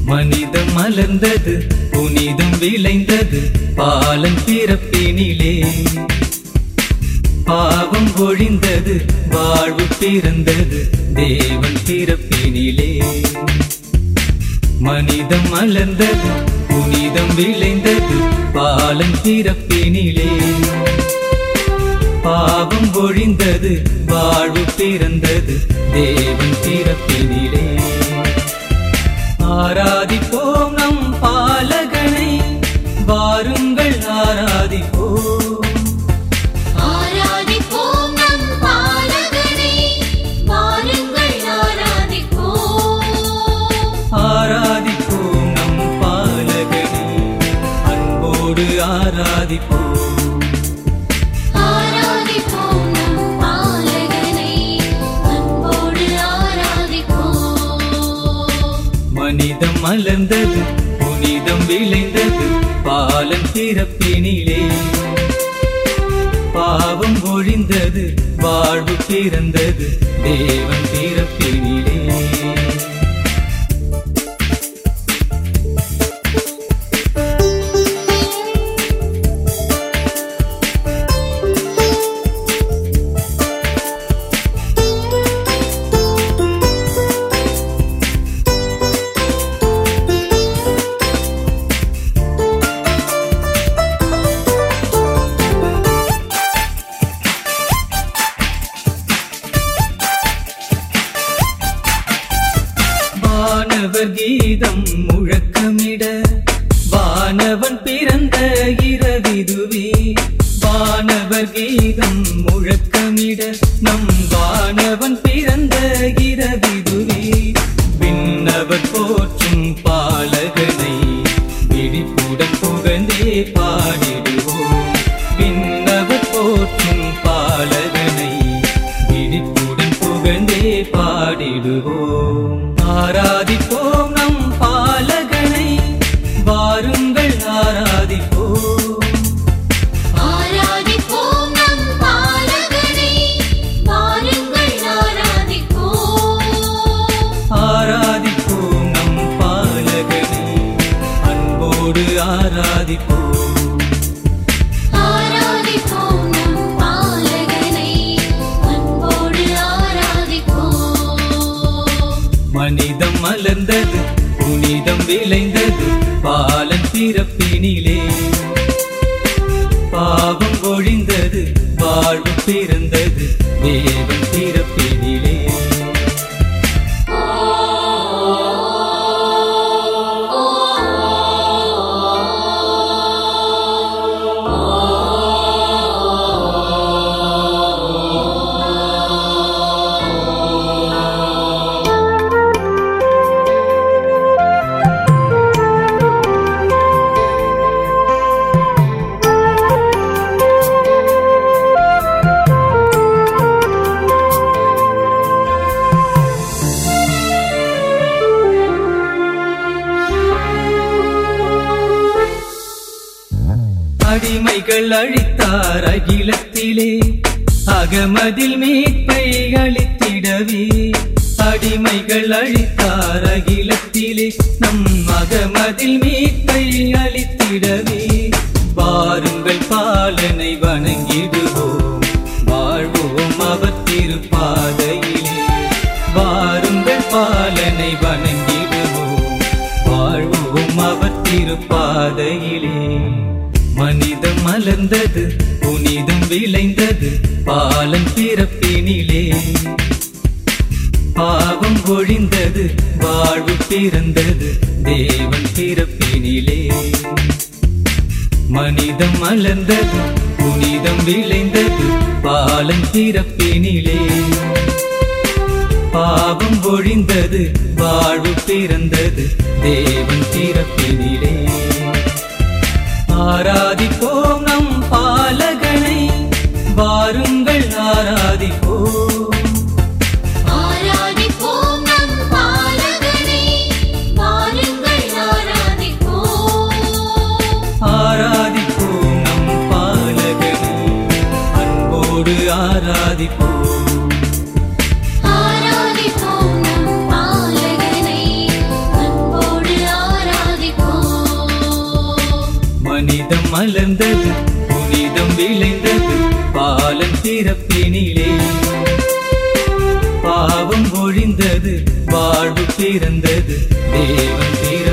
மனிதம் மலர்ந்தது, புனிதம் விளைந்தது பாலன் பிறப்பினிலே. பாவம் ஒழிந்தது, வாழ்வு பிறந்தது தேவன் பிறப்பினிலே. மனிதம் மலர்ந்தது, புனிதம் விளைந்தது பாலன் பிறப்பினிலே. பாவம் ஒழிந்தது, வாழ்வு பிறந்தது தேவன் பிறப்பினிலே. ஆராதிப்போம் நம் பாலகனை, வாருங்கள் ஆராதிப்போம். ஆராதிப்போம் நம் பாலகனை, வாருங்கள் ஆராதிப்போம். ஆராதிப்போம் நம் பாலகனை, அன்போடு ஆராதிப்போம். ஆராதிப்போம் நம் பாலகனை, அன்போடு ஆராதிப்போம். மனிதம் மலர்ந்தது, புனிதம் விளைந்தது பாலன் பிறப்பினிலே. பாவம் ஒழிந்தது, வாழ்வு பிறந்தது தேவன் பிறப்பினிலே. வானவர் கீதம் முழக்கமிட, வானவன் பிறந்த இரவிதுவே. வானவர் கீதம் முழக்கமிட, நம் வானவன் பிறந்த இரவிதுவே. விண்ணவர் போற்றும் பாலகனை, விழிப்புடன் புகழ்ந்தே பாடிடுவோம். விண்ணவர் போற்றும் பாலகனை, விழிப்புடன் புகழ்ந்தே பாடிடுவோம். ஆராதிப்போம் நம் பாலகனை, வாருங்கள் ஆராதிப்போம். ஆராதிப்போம் நம் பாலகனை, வாருங்கள் ஆராதிப்போம். ஆராதிப்போம் நம் பாலகனை, அன்போடு ஆராதிப்போம். ஆராதிப்போம் நம் பாலகனை, அன்போடு ஆராதிப்போம். மனிதம் மலர்ந்தது, புனிதம் விளைந்தது பாலன் பிறப்பினிலே. பாவம் ஒழிந்தது, வாழ்வு பிறந்தது தேவன் பிறப்பினிலே. அடிமைகள் அழித்தார் அகிலத்திலே, அகமதில் மீட்பை அளித்திடவே. அடிமைகள் அழித்தார் அகிலத்திலே, நம் அகமதில் மீட்பை அளித்திடவே. வாருங்கள் பாலனை வணங்கிடுவோம், வாழ்வோம் அவர் திருப்பாதையிலே. வாருங்கள் பாலனை வணங்கிடுவோம், வாழ்வோம் அவர் திருப்பாதையிலே. மனிதம் மலர்ந்தது, புனிதம் விளைந்தது பாலன் பிறப்பினிலே. பாவம் ஒழிந்தது, வாழ்வு பிறந்தது தேவன் பிறப்பினிலே. மனிதம் மலர்ந்தது, புனிதம் விளைந்தது பாலன் பிறப்பினிலே. பாவம் ஒழிந்தது, வாழ்வு பிறந்தது தேவன் பிறப்பினிலே. ஆராதிப்போம் நம் பாலகனை, வாருங்கள் ஆராதிப்போம். ஆராதிப்போம் நம் பாலகனை, வாருங்கள் ஆராதிப்போம். ஆராதிப்போம் நம் பாலகனை, அன்போடு ஆராதிப்போம். ஆராதிப்போம் நம் பாலகனை, அன்போடு மலர்ந்தது புனிதம் விளைந்தது பாலன் பிறப்பினிலே பாவம் ஒழிந்தது வாழ்வு பிறந்தது தேவன் பிற